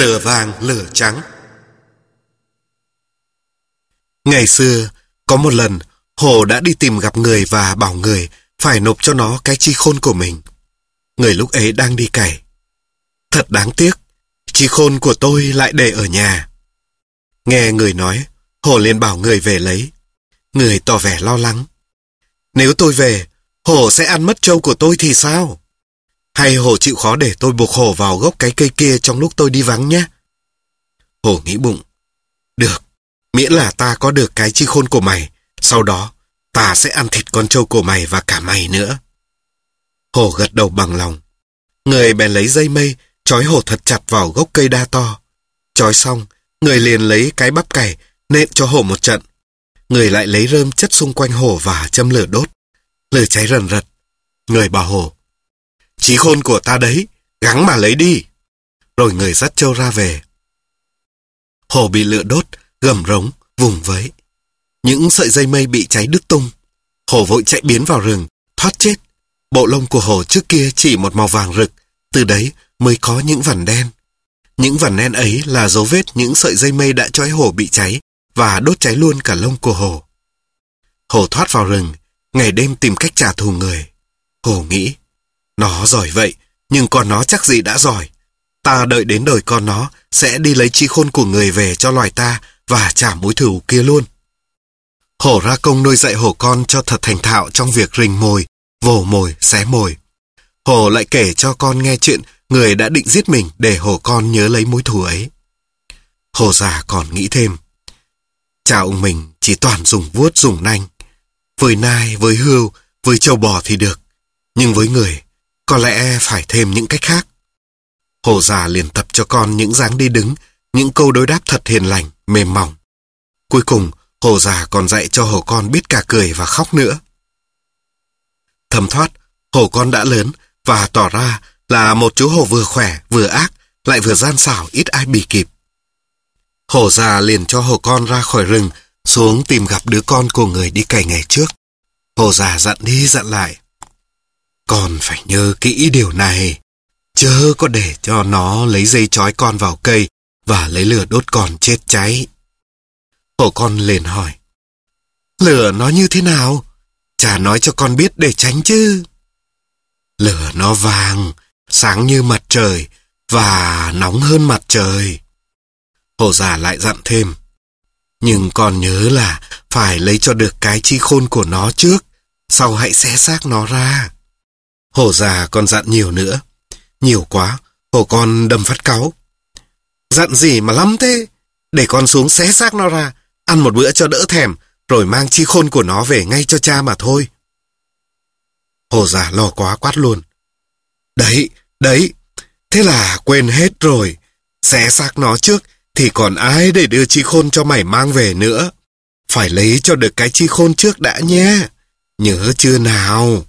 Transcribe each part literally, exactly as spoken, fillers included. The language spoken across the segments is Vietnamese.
Lửa vàng lửa trắng. Ngày xưa, có một lần, Hổ đã đi tìm gặp người và bảo người phải nộp cho nó cái chi khôn của mình. Người lúc ấy đang đi cày. Thật đáng tiếc, chi khôn của tôi lại để ở nhà. Nghe người nói, Hổ liền bảo người về lấy. Người tỏ vẻ lo lắng. Nếu tôi về, Hổ sẽ ăn mất trâu của tôi thì sao? Hay Hổ chịu khó để tôi buộc Hổ vào gốc cái cây kia trong lúc tôi đi vắng nhé? Hổ nghĩ bụng. Được, miễn là ta có được cái chi khôn của mày, sau đó ta sẽ ăn thịt con trâu của mày và cả mày nữa. Hổ gật đầu bằng lòng. Người bèn lấy dây mây, trói Hổ thật chặt vào gốc cây đa to. Trói xong, người liền lấy cái bắp cày, nện cho Hổ một trận. Người lại lấy rơm chất xung quanh Hổ và châm lửa đốt. Lửa cháy rần rật. Người bảo Hổ, chí khôn của ta đấy, gắng mà lấy đi. Rồi người dắt trâu ra về. Hổ bị lửa đốt, gầm rống, vùng vẫy. Những sợi dây mây bị cháy đứt tung. Hổ vội chạy biến vào rừng, thoát chết. Bộ lông của Hổ trước kia chỉ một màu vàng rực, từ đấy mới có những vằn đen. Những vằn đen ấy là dấu vết những sợi dây mây đã trói Hổ bị cháy và đốt cháy luôn cả lông của Hổ. Hổ thoát vào rừng, ngày đêm tìm cách trả thù người. Hổ nghĩ, nó giỏi vậy, nhưng con nó chắc gì đã giỏi. Ta đợi đến đời con nó sẽ đi lấy chi khôn của người về cho loài ta và trả mối thù kia luôn. Hổ ra công nuôi dạy hổ con cho thật thành thạo trong việc rình mồi, vồ mồi, xé mồi. Hổ lại kể cho con nghe chuyện người đã định giết mình để hổ con nhớ lấy mối thù ấy. Hổ già còn nghĩ thêm. Cha ông mình chỉ toàn dùng vuốt dùng nanh. Với nai, với hươu, với trâu bò thì được. Nhưng với người, có lẽ phải thêm những cách khác. Hổ già liền tập cho con những dáng đi đứng, những câu đối đáp thật hiền lành, mềm mỏng. Cuối cùng, hổ già còn dạy cho hổ con biết cả cười và khóc nữa. Thấm thoát, hổ con đã lớn và tỏ ra là một chú hổ vừa khỏe, vừa ác, lại vừa gian xảo, ít ai bì kịp. Hổ già liền cho hổ con ra khỏi rừng, xuống tìm gặp đứa con của người đi cày ngày trước. Hổ già dặn đi dặn lại. Con phải nhớ kỹ điều này, chớ có để cho nó lấy dây trói con vào cây và lấy lửa đốt con chết cháy. Hổ con liền hỏi. Lửa nó như thế nào? Chả nói cho con biết để tránh chứ. Lửa nó vàng, sáng như mặt trời và nóng hơn mặt trời. Hổ già lại dặn thêm. Nhưng con nhớ là phải lấy cho được cái chi khôn của nó trước, sau hãy xé xác nó ra. Hổ già còn dặn nhiều nữa. Nhiều quá, hổ con đâm phát cáu. Dặn gì mà lắm thế? Để con xuống xé xác nó ra, ăn một bữa cho đỡ thèm, rồi mang chi khôn của nó về ngay cho cha mà thôi. Hổ già lo quá quát luôn. Đấy, đấy, thế là quên hết rồi. Xé xác nó trước thì còn ai để đưa chi khôn cho mày mang về nữa. Phải lấy cho được cái chi khôn trước đã nhé. Nhớ chưa nào?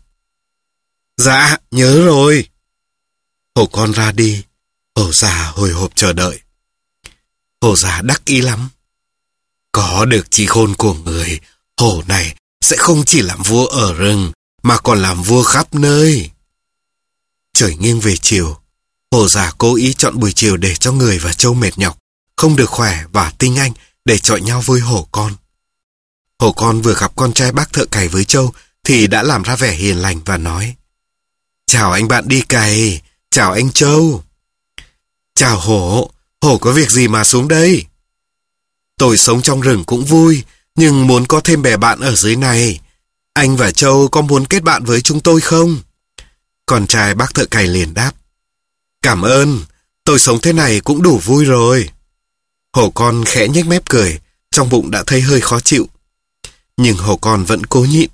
Dạ, nhớ rồi. Hổ con ra đi. Hổ già hồi hộp chờ đợi. Hổ già đắc ý lắm. Có được chi khôn của người, hổ này sẽ không chỉ làm vua ở rừng, mà còn làm vua khắp nơi. Trời nghiêng về chiều. Hổ già cố ý chọn buổi chiều để cho người và trâu mệt nhọc, không được khỏe và tinh anh để chọi nhau với hổ con. Hổ con vừa gặp con trai bác thợ cày với trâu thì đã làm ra vẻ hiền lành và nói. Chào anh bạn đi cày, chào anh trâu. Chào hổ, hổ có việc gì mà xuống đây? Tôi sống trong rừng cũng vui, nhưng muốn có thêm bè bạn ở dưới này. Anh và trâu có muốn kết bạn với chúng tôi không? Con trai bác thợ cày liền đáp. Cảm ơn, tôi sống thế này cũng đủ vui rồi. Hổ con khẽ nhếch mép cười, trong bụng đã thấy hơi khó chịu. Nhưng hổ con vẫn cố nhịn.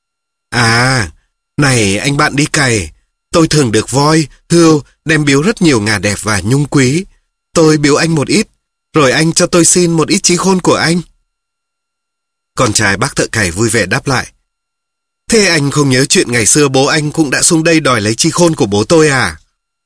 À, này anh bạn đi cày, tôi thường được voi, hươu đem biếu rất nhiều ngà đẹp và nhung quý. Tôi biếu anh một ít, rồi anh cho tôi xin một ít chí khôn của anh. Con trai bác thợ cày vui vẻ đáp lại. Thế anh không nhớ chuyện ngày xưa bố anh cũng đã xuống đây đòi lấy chí khôn của bố tôi à?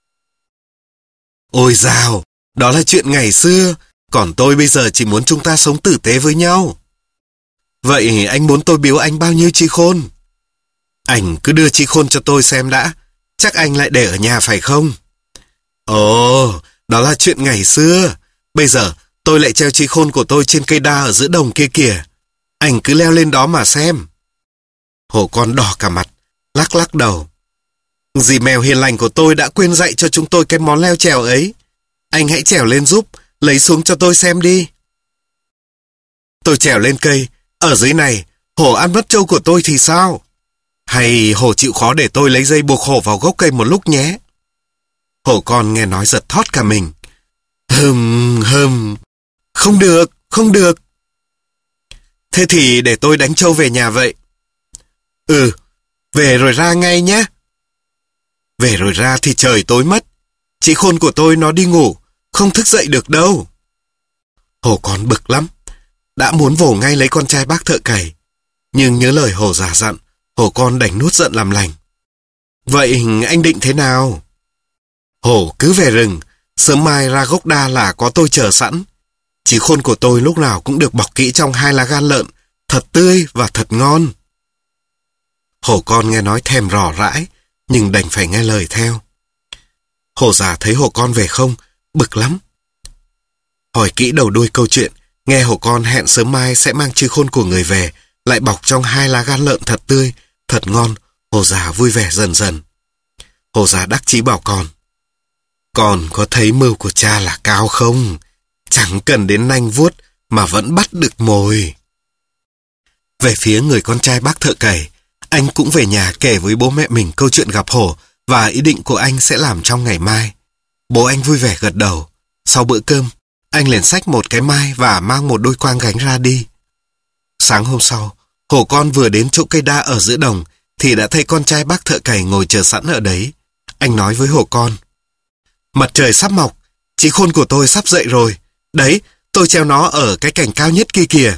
Ôi dào, đó là chuyện ngày xưa, còn tôi bây giờ chỉ muốn chúng ta sống tử tế với nhau. Vậy anh muốn tôi biếu anh bao nhiêu chí khôn? Anh cứ đưa chí khôn cho tôi xem đã, chắc anh lại để ở nhà phải không? Ồ, Đó là chuyện ngày xưa. Bây giờ tôi lại treo trí khôn của tôi trên cây đa ở giữa đồng kia kìa. Anh cứ leo lên đó mà xem. Hổ con đỏ cả mặt, lắc lắc đầu. Dì mèo hiền lành của tôi đã quên dạy cho chúng tôi cái món leo trèo ấy. Anh hãy trèo lên giúp, lấy xuống cho tôi xem đi. Tôi trèo lên cây, ở dưới này, hổ ăn mất trâu của tôi thì sao? Hay hổ chịu khó để tôi lấy dây buộc hổ vào gốc cây một lúc nhé? Hổ con nghe nói giật thót cả mình. Hừm, hừm, không được, không được. Thế thì để tôi đánh trâu về nhà vậy. Ừ, về rồi ra ngay nhé. Về rồi ra thì trời tối mất. Chị khôn của tôi nó đi ngủ, không thức dậy được đâu. Hổ con bực lắm, đã muốn vồ ngay lấy con trai bác thợ cày. Nhưng nhớ lời hổ già dặn, hổ con đành nuốt giận làm lành. Vậy anh định thế nào? Hổ cứ về rừng, sớm mai ra gốc đa là có tôi chờ sẵn. Chí khôn của tôi lúc nào cũng được bọc kỹ trong hai lá gan lợn, thật tươi và thật ngon. Hổ con nghe nói thèm rò rãi, nhưng đành phải nghe lời theo. Hổ già thấy hổ con về không, bực lắm. Hỏi kỹ đầu đuôi câu chuyện, nghe hổ con hẹn sớm mai sẽ mang chí khôn của người về, lại bọc trong hai lá gan lợn thật tươi, thật ngon. Hổ già vui vẻ dần dần. Hổ già đắc chí bảo con. Con có thấy mưu của cha là cao không? Chẳng cần đến nanh vuốt mà vẫn bắt được mồi. Về phía người con trai bác thợ cày, anh cũng về nhà kể với bố mẹ mình câu chuyện gặp hổ và ý định của anh sẽ làm trong ngày mai. Bố anh vui vẻ gật đầu. Sau bữa cơm, anh liền xách một cái mai và mang một đôi quang gánh ra đi. Sáng hôm sau, hổ con vừa đến chỗ cây đa ở giữa đồng thì đã thấy con trai bác thợ cày ngồi chờ sẵn ở đấy. Anh nói với hổ con. Mặt trời sắp mọc, chí khôn của tôi sắp dậy rồi. Đấy, tôi treo nó ở cái cành cao nhất kia kìa.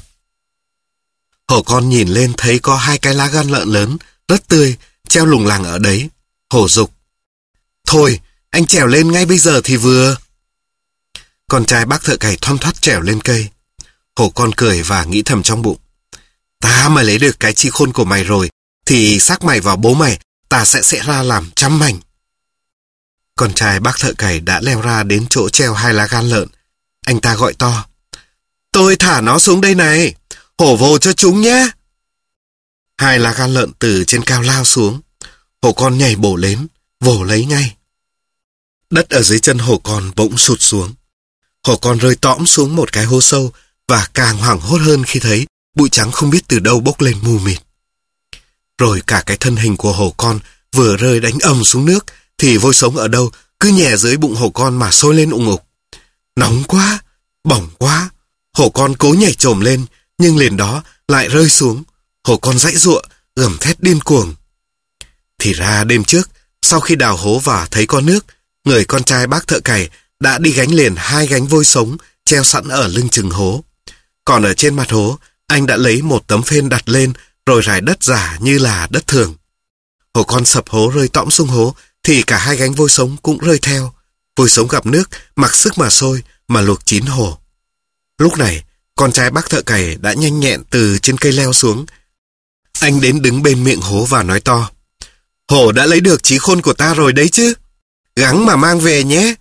Hổ con nhìn lên thấy có hai cái lá gan lợn lớn, rất tươi, treo lủng lẳng ở đấy. Hổ giục. Thôi, anh trèo lên ngay bây giờ thì vừa. Con trai bác thợ cày thoăn thoắt trèo lên cây. Hổ con cười và nghĩ thầm trong bụng. Ta mà lấy được cái chí khôn của mày rồi, thì xác mày vào bố mày, ta sẽ sẽ ra làm trăm mảnh. Con trai bác thợ cày đã leo ra đến chỗ treo hai lá gan lợn. Anh ta gọi to. Tôi thả nó xuống đây này, hổ vồ cho chúng nhé. Hai lá gan lợn từ trên cao lao xuống. Hổ con nhảy bổ lên, vồ lấy ngay. Đất ở dưới chân hổ con bỗng sụt xuống. Hổ con rơi tõm xuống một cái hố sâu và càng hoảng hốt hơn khi thấy bụi trắng không biết từ đâu bốc lên mù mịt. Rồi cả cái thân hình của hổ con vừa rơi đánh ầm xuống nước thì vôi sống ở đâu cứ nhè dưới bụng hổ con mà sôi lên ùng ục. Nóng quá, bỏng quá. Hổ con cố nhảy chồm lên nhưng liền đó lại rơi xuống. Hổ con giãy giụa, gầm thét điên cuồng. Thì ra đêm trước, sau khi đào hố và thấy có nước, người con trai bác thợ cày đã đi gánh liền hai gánh vôi sống treo sẵn ở lưng chừng hố. Còn ở trên mặt hố, anh đã lấy một tấm phên đặt lên rồi rải đất giả như là đất thường. Hổ con sập hố rơi tõm xuống hố thì cả hai gánh vôi sống cũng rơi theo. Vôi sống gặp nước, mặc sức mà sôi, mà luộc chín hổ. Lúc này, con trai bác thợ cày đã nhanh nhẹn từ trên cây leo xuống. Anh đến đứng bên miệng hố và nói to. Hổ đã lấy được chí khôn của ta rồi đấy chứ. Gắng mà mang về nhé.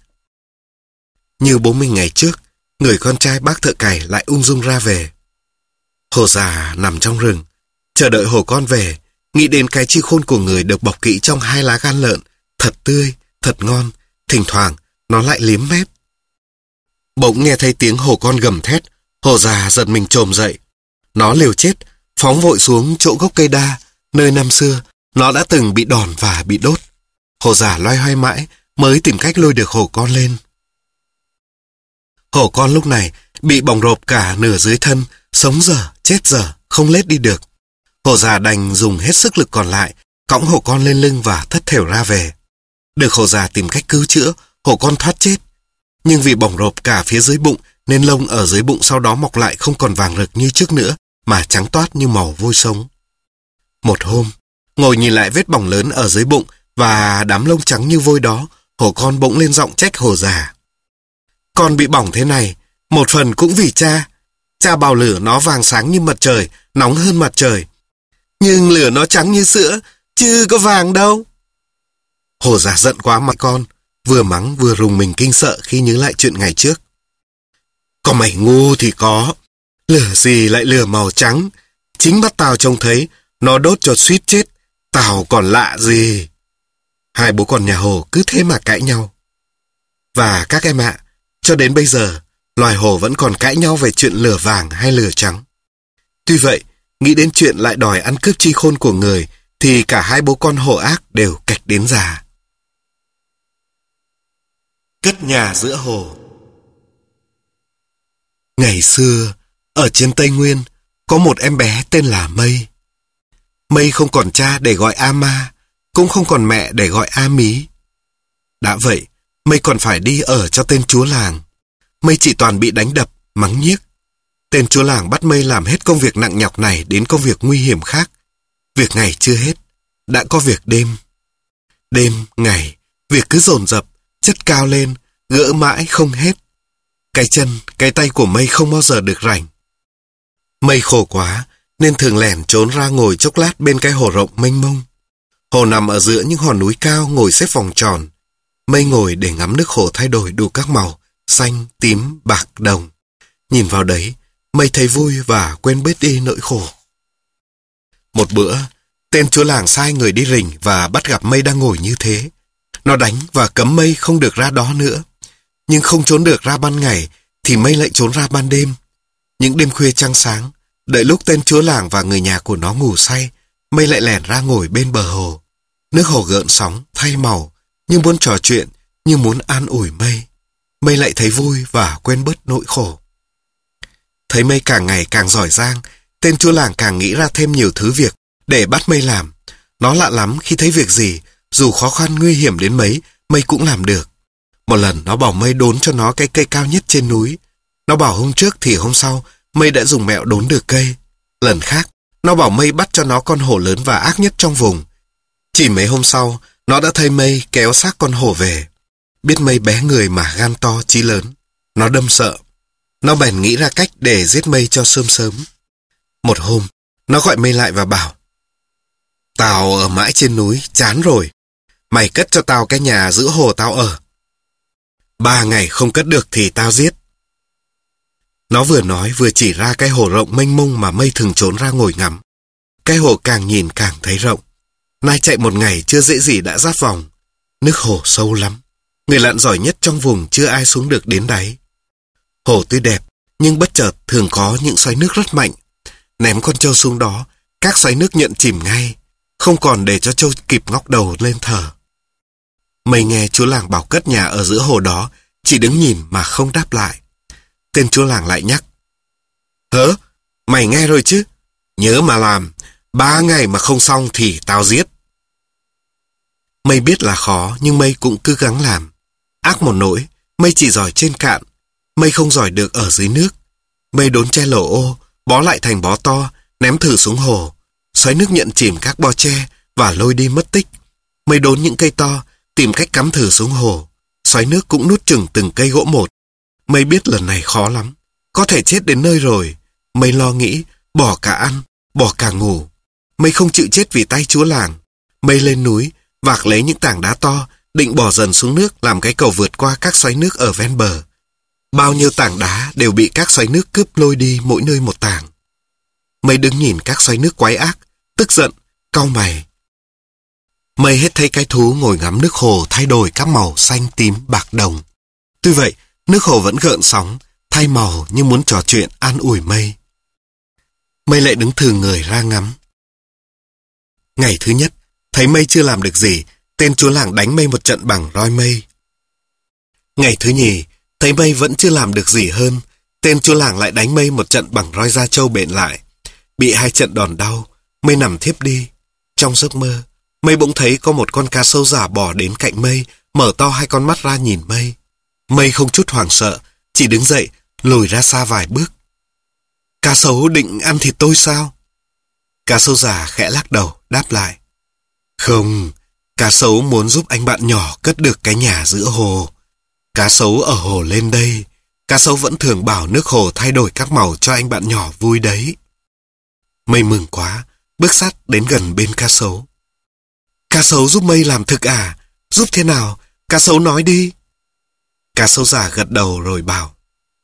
Như bố mình ngày trước, người con trai bác thợ cày lại ung dung ra về. Hổ già nằm trong rừng, chờ đợi hổ con về, nghĩ đến cái chí khôn của người được bọc kỹ trong hai lá gan lợn, thật tươi, thật ngon. Thỉnh thoảng, nó lại liếm mép. Bỗng nghe thấy tiếng hổ con gầm thét, hổ già giật mình chồm dậy. Nó liều chết, phóng vội xuống chỗ gốc cây đa, nơi năm xưa nó đã từng bị đòn và bị đốt. Hổ già loay hoay mãi mới tìm cách lôi được hổ con lên. Hổ con lúc này bị bỏng rộp cả nửa dưới thân, sống dở, chết dở, không lết đi được. Hổ già đành dùng hết sức lực còn lại, cõng hổ con lên lưng và thất thểu ra về. Được hổ già tìm cách cứu chữa, hổ con thoát chết. Nhưng vì bỏng rộp cả phía dưới bụng, nên lông ở dưới bụng sau đó mọc lại không còn vàng rực như trước nữa, mà trắng toát như màu vôi sống. Một hôm, ngồi nhìn lại vết bỏng lớn ở dưới bụng và đám lông trắng như vôi đó, hổ con bỗng lên giọng trách hổ già. Con bị bỏng thế này, một phần cũng vì cha. Cha bào lửa nó vàng sáng như mặt trời, nóng hơn mặt trời. Nhưng lửa nó trắng như sữa, chứ có vàng đâu. Hổ già giận quá mà con. vừa mắng vừa rùng mình kinh sợ khi nhớ lại chuyện ngày trước. Có mày ngu thì có, lửa gì lại lửa màu trắng, chính mắt tao trông thấy, nó đốt cho suýt chết, tao còn lạ gì. Hai bố con nhà Hồ cứ thế mà cãi nhau. Và các em ạ, cho đến bây giờ, loài Hồ vẫn còn cãi nhau về chuyện lửa vàng hay lửa trắng. Tuy vậy, nghĩ đến chuyện lại đòi ăn cướp chi khôn của người, thì cả hai bố con Hồ ác đều cạch đến già. Cất nhà giữa hồ. Ngày xưa, ở trên Tây Nguyên, có một em bé tên là Mây. Mây không còn cha để gọi A Ma, cũng không còn mẹ để gọi A Mí. Đã vậy, Mây còn phải đi ở cho tên chúa làng. Mây chỉ toàn bị đánh đập, mắng nhiếc. Tên chúa làng bắt Mây làm hết công việc nặng nhọc này đến công việc nguy hiểm khác. Việc ngày chưa hết, đã có việc đêm. Đêm, ngày, việc cứ dồn dập, chất cao lên, gỡ mãi không hết. Cái chân, cái tay của Mây không bao giờ được rảnh. Mây khổ quá, nên thường lẻn trốn ra ngồi chốc lát bên cái hồ rộng mênh mông. Hồ nằm ở giữa những hòn núi cao ngồi xếp vòng tròn. Mây ngồi để ngắm nước hồ thay đổi đủ các màu, xanh, tím, bạc, đồng. Nhìn vào đấy, Mây thấy vui và quên bớt đi nỗi khổ. Một bữa, tên chúa làng sai người đi rình và bắt gặp Mây đang ngồi như thế. Nó đánh và cấm Mây không được ra đó nữa. Nhưng không trốn được ra ban ngày, thì Mây lại trốn ra ban đêm. Những đêm khuya trăng sáng, đợi lúc tên chúa làng và người nhà của nó ngủ say, Mây lại lẻn ra ngồi bên bờ hồ. Nước hồ gợn sóng, thay màu, như muốn trò chuyện, như muốn an ủi Mây. Mây lại thấy vui và quên bớt nỗi khổ. Thấy Mây càng ngày càng giỏi giang, tên chúa làng càng nghĩ ra thêm nhiều thứ việc để bắt Mây làm. Nó lạ lắm khi thấy việc gì, dù khó khăn nguy hiểm đến mấy, Mây cũng làm được. Một lần nó bảo Mây đốn cho nó cái cây cao nhất trên núi. Nó bảo hôm trước thì hôm sau, Mây đã dùng mẹo đốn được cây. Lần khác, nó bảo Mây bắt cho nó con hổ lớn và ác nhất trong vùng. Chỉ mấy hôm sau, nó đã thấy Mây kéo xác con hổ về. Biết Mây bé người mà gan to chí lớn. Nó đâm sợ. Nó bèn nghĩ ra cách để giết Mây cho sớm sớm. Một hôm, nó gọi Mây lại và bảo: Tao ở mãi trên núi, chán rồi. Mày cất cho tao cái nhà giữa hồ tao ở. Ba ngày không cất được thì tao giết. Nó vừa nói vừa chỉ ra cái hồ rộng mênh mông mà Mây thường trốn ra ngồi ngắm. Cái hồ càng nhìn càng thấy rộng. Nay chạy một ngày chưa dễ gì đã dát vòng. Nước hồ sâu lắm. Người lặn giỏi nhất trong vùng chưa ai xuống được đến đáy. Hồ tuy đẹp, nhưng bất chợt thường có những xoáy nước rất mạnh. Ném con trâu xuống đó, các xoáy nước nhận chìm ngay, không còn để cho trâu kịp ngóc đầu lên thở. Mây nghe chúa làng bảo cất nhà ở giữa hồ đó, chỉ đứng nhìn mà không đáp lại. Tên chúa làng lại nhắc: Hớ, mày nghe rồi chứ? Nhớ mà làm, ba ngày mà không xong thì tao giết. Mây biết là khó, nhưng Mây cũng cứ gắng làm. Ác một nỗi, Mây chỉ giỏi trên cạn, Mây không giỏi được ở dưới nước. Mây đốn tre lổ ô, bó lại thành bó to, ném thử xuống hồ. Xoáy nước nhận chìm các bo tre và lôi đi mất tích. Mây đốn những cây to, tìm cách cắm thử xuống hồ. Xoáy nước cũng nuốt chửng từng cây gỗ một. Mây biết lần này khó lắm, có thể chết đến nơi rồi. Mây lo nghĩ, bỏ cả ăn, bỏ cả ngủ. Mây không chịu chết vì tay chúa làng. Mây lên núi, vạc lấy những tảng đá to, định bỏ dần xuống nước làm cái cầu vượt qua các xoáy nước ở ven bờ. Bao nhiêu tảng đá đều bị các xoáy nước cướp lôi đi mỗi nơi một tảng. Mây đứng nhìn các xoáy nước quái ác, tức giận, cau mày. Mây hết thấy cái thú ngồi ngắm nước hồ thay đổi các màu xanh, tím, bạc, đồng. Tuy vậy, nước hồ vẫn gợn sóng, thay màu như muốn trò chuyện an ủi Mây. Mây lại đứng thừ người ra ngắm. Ngày thứ nhất, thấy Mây chưa làm được gì, tên chúa làng đánh Mây một trận bằng roi mây. Ngày thứ nhì, thấy Mây vẫn chưa làm được gì hơn, tên chúa làng lại đánh Mây một trận bằng roi da trâu bện lại. Bị hai trận đòn đau, Mây nằm thiếp đi. Trong giấc mơ, Mây bỗng thấy có một con cá sấu giả bò đến cạnh Mây, mở to hai con mắt ra nhìn Mây. Mây không chút hoảng sợ, chỉ đứng dậy, lùi ra xa vài bước. Cá sấu định ăn thịt tôi sao? Cá sấu già khẽ lắc đầu, đáp lại: Không, cá sấu muốn giúp anh bạn nhỏ cất được cái nhà giữa hồ. Cá sấu ở hồ lên đây, cá sấu vẫn thường bảo nước hồ thay đổi các màu cho anh bạn nhỏ vui đấy. Mây mừng quá, bước sát đến gần bên cá sấu. Cá sấu giúp Mây làm thực à? Giúp thế nào? Cá sấu nói đi. Cá sấu già gật đầu rồi bảo.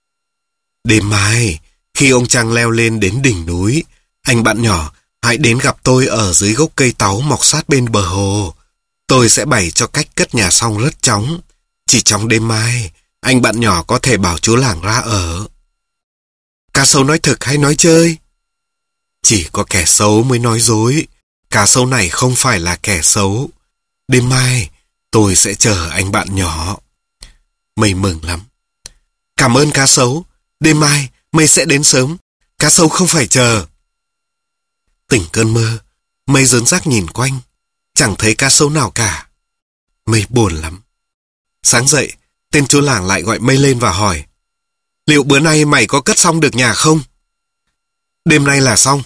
Đêm mai, khi ông Trăng leo lên đến đỉnh núi, anh bạn nhỏ hãy đến gặp tôi ở dưới gốc cây táu mọc sát bên bờ hồ. Tôi sẽ bày cho cách cất nhà xong rất chóng. Chỉ trong đêm mai, anh bạn nhỏ có thể bảo chúa làng ra ở. Cá sấu nói thực hay nói chơi? Chỉ có kẻ xấu mới nói dối. Cá sấu này không phải là kẻ xấu. Đêm mai, tôi sẽ chờ anh bạn nhỏ. Mây mừng lắm. Cảm ơn cá sấu. Đêm mai, Mây sẽ đến sớm. Cá sấu không phải chờ. Tỉnh cơn mơ, Mây dớn rác nhìn quanh. Chẳng thấy cá sấu nào cả. Mây buồn lắm. Sáng dậy, tên chúa làng lại gọi Mây lên và hỏi. Liệu bữa nay mày có cất xong được nhà không? Đêm nay là xong.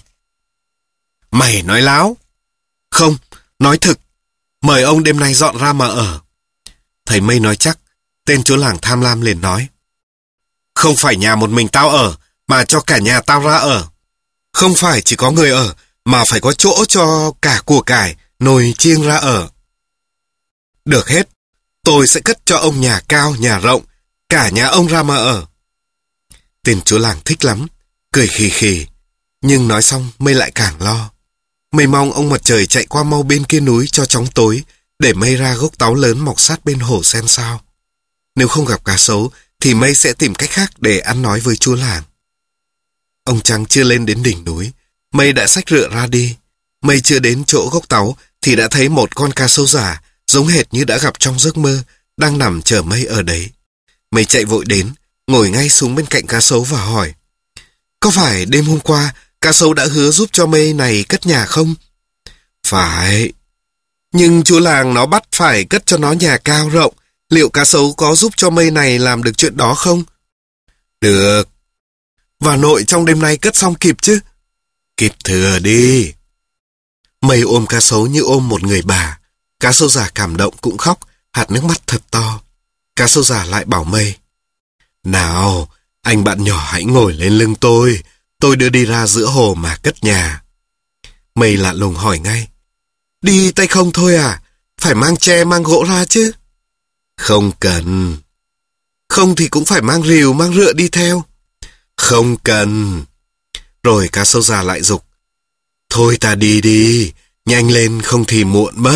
Mày nói láo. Không, nói thực. Mời ông đêm nay dọn ra mà ở. Thầy Mây nói chắc. Tên chúa làng tham lam liền nói. Không phải nhà một mình tao ở, mà cho cả nhà tao ra ở. Không phải chỉ có người ở, mà phải có chỗ cho cả của cải, nồi chiêng ra ở. Được hết. Tôi sẽ cất cho ông nhà cao, nhà rộng, cả nhà ông ra mà ở. Tên chúa làng thích lắm, cười khì khì. Nhưng nói xong Mây lại càng lo. Mây mong ông mặt trời chạy qua mau bên kia núi cho chóng tối, để Mây ra gốc táo lớn mọc sát bên hồ xem sao. Nếu không gặp cá sấu, thì Mây sẽ tìm cách khác để ăn nói với chúa làng. Ông Trăng chưa lên đến đỉnh núi, Mây đã xách rựa ra đi. Mây chưa đến chỗ gốc táo, thì đã thấy một con cá sấu già, giống hệt như đã gặp trong giấc mơ, đang nằm chờ Mây ở đấy. Mây chạy vội đến, ngồi ngay xuống bên cạnh cá sấu và hỏi. Có phải đêm hôm qua, cá sấu đã hứa giúp cho Mây này cất nhà không? Phải. Nhưng chúa làng nó bắt phải cất cho nó nhà cao rộng. Liệu cá sấu có giúp cho Mây này làm được chuyện đó không? Được. Và nội trong đêm nay cất xong kịp chứ? Kịp thừa đi. Mây ôm cá sấu như ôm một người bà. Cá sấu già cảm động cũng khóc, hạt nước mắt thật to. Cá sấu già lại bảo Mây. Nào, anh bạn nhỏ hãy ngồi lên lưng tôi. Tôi đưa đi ra giữa hồ mà cất nhà. Mây lạ lùng hỏi ngay. Đi tay không thôi à? Phải mang tre mang gỗ ra chứ? Không cần. Không thì cũng phải mang rìu mang rựa đi theo. Không cần. Rồi cá sấu già lại giục. Thôi ta đi đi, nhanh lên không thì muộn mất.